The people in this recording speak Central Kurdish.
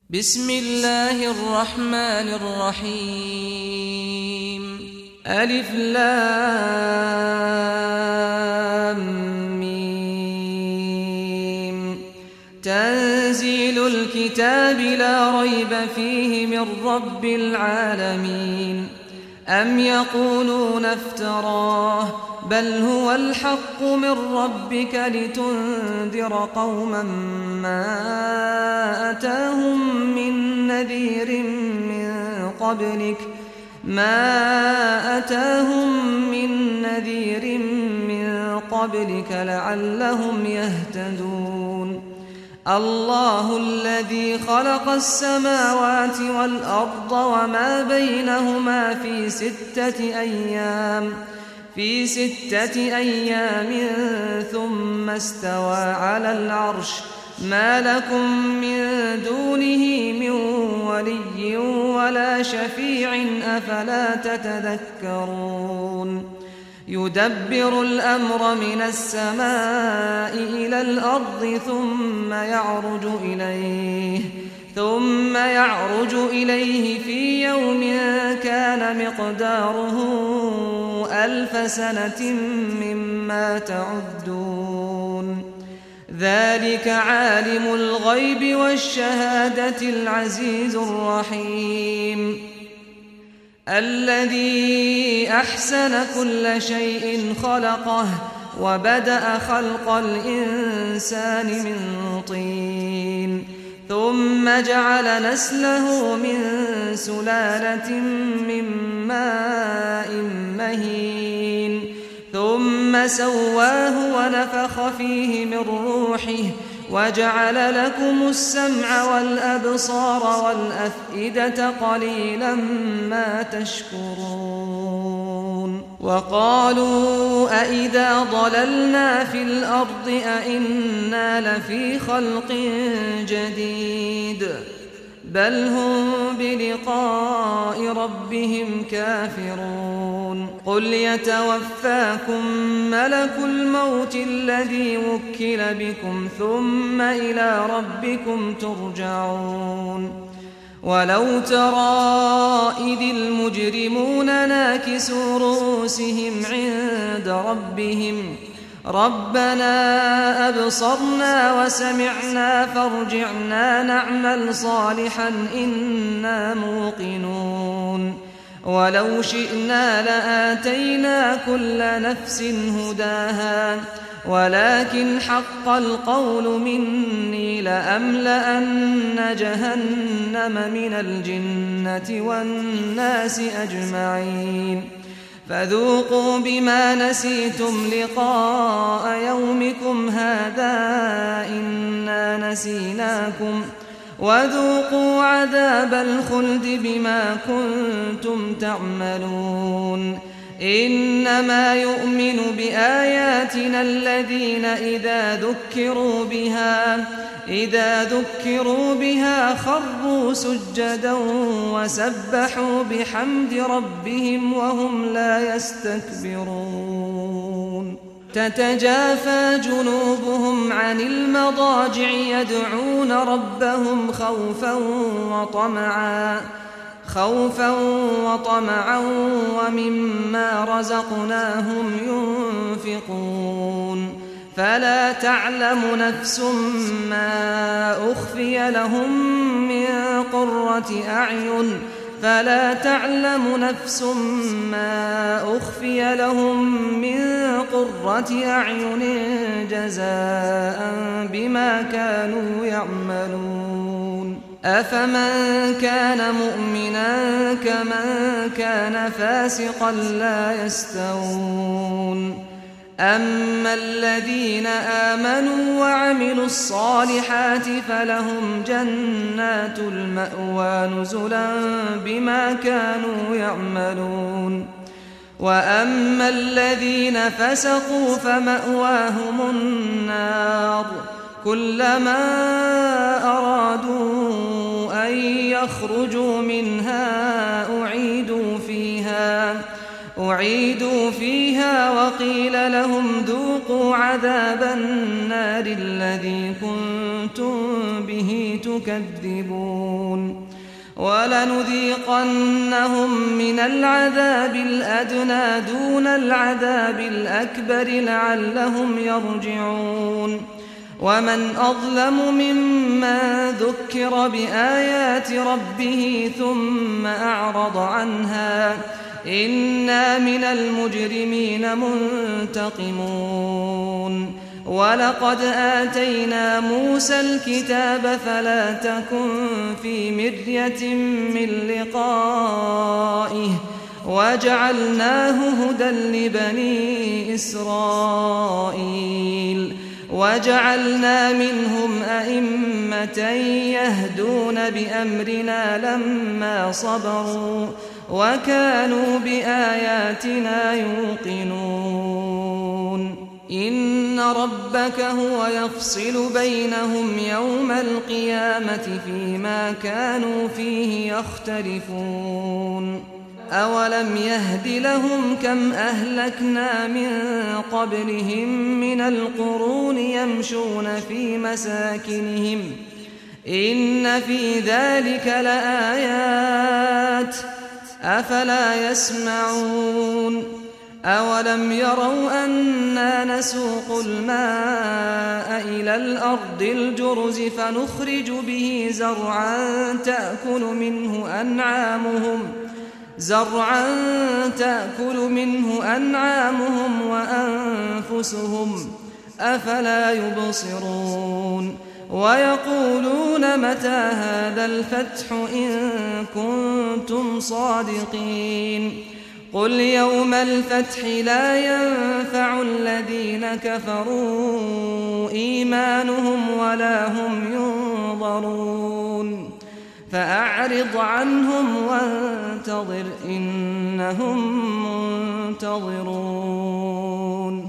بسم الله الرحمن الرحيم ألف لام ميم تنزيل الكتاب لا ريب فيه من رب العالمين أم يقولون افتراه بل هو الحق من ربك لتنذر قوما ما أتاهم من نذير من قبلك لعلهم يهتدون الله الذي خلق السماوات والأرض وما بينهما في ستة أيام ثم استوى على العرش ما لكم من دونه من ولي ولا شفيع أفلا تتذكرون يدبر الأمر من السماء إلى الأرض ثم يعرج إليه في يوم كان مقداره 1000 سنة مما تعدون ذلك عالم الغيب والشهادة العزيز الرحيم الذي أحسن كل شيء خلقه وبدأ خلق الإنسان من طين ثم جعل نسله من سلالة من ماء مهين ثم سواه ونفخ فيه من روحه وجعل لكم السمع والأبصار والأفئدة قليلا ما تشكرون وقالوا أئذا ضللنا في الأرض أئنا لفي خلق جديد بل هم بلقاء ربهم كافرون قل يتوفاكم ملك الموت الذي وكل بكم ثم إلى ربكم ترجعون ولو ترى إذ المجرمون ناكسوا رؤوسهم عند ربهم ربنا أبصرنا وسمعنا فارجعنا نعمل صالحا إنا موقنون ولو شئنا لآتينا كل نفس هداها ولكن حق القول مني لأملأن جهنم من الجنة والناس أجمعين فذوقوا بما نسيتم لقاء يومكم هذا إنا نسيناكم وذوقوا عذاب الخلد بما كنتم تعملون إنما يؤمن بآياتنا الذين إذا ذكروا بها خروا سجدا وسبحوا بحمد ربهم وهم لا يستكبرون تتجافى جنوبهم عن المضاجع يدعون ربهم خوفا وطمعا ومما رزقناهم ينفقون فلا تعلم نفس ما أخفي لهم من قرة أعين جزاء بما كانوا يعملون أفمن كان مؤمنا كمن كان فاسقا لا يستوون أما الذين آمنوا وعملوا الصالحات فلهم جنات المأوى نزلا بما كانوا يعملون وأما الذين فسقوا فمأواهم النار كلما أرادوا أن يخرجوا منها أعيدوا فيها وقيل لهم ذوقوا عذاب النار الذي كنتم كنتم به تكذبون ولنذيقنهم من العذاب الأدنى دون العذاب الأكبر لعلهم يرجعون ومن أظلم ممن ذكر بآيات ربه ثم أعرض عنها إنا من المجرمين منتقمون ولقد آتينا موسى الكتاب فلا تكن في مرية من لقائه وجعلناه هدى لبني إسرائيل وجعلنا منهم أئمة يهدون بأمرنا لما صبروا وكانوا بآياتنا يوقنون إن ربك هو يفصل بينهم يوم القيامة فيما كانوا فيه يختلفون أولم يهد لهم كم أهلكنا من قبلهم من القرون يمشون في مساكنهم إن في ذلك لآيات أفلا يسمعون أولم يروا أنا نسوق الماء إلى الأرض الجرز فنخرج به زرعا تأكل منه أنعامهم وأنفسهم أفلا يبصرون ويقولون متى هذا الفتح إن كنتم صادقين قل يوم الفتح لا ينفع الذين كفروا إيمانهم ولا هم ينظرون فأعرض عنهم وانتظر إنهم منتظرون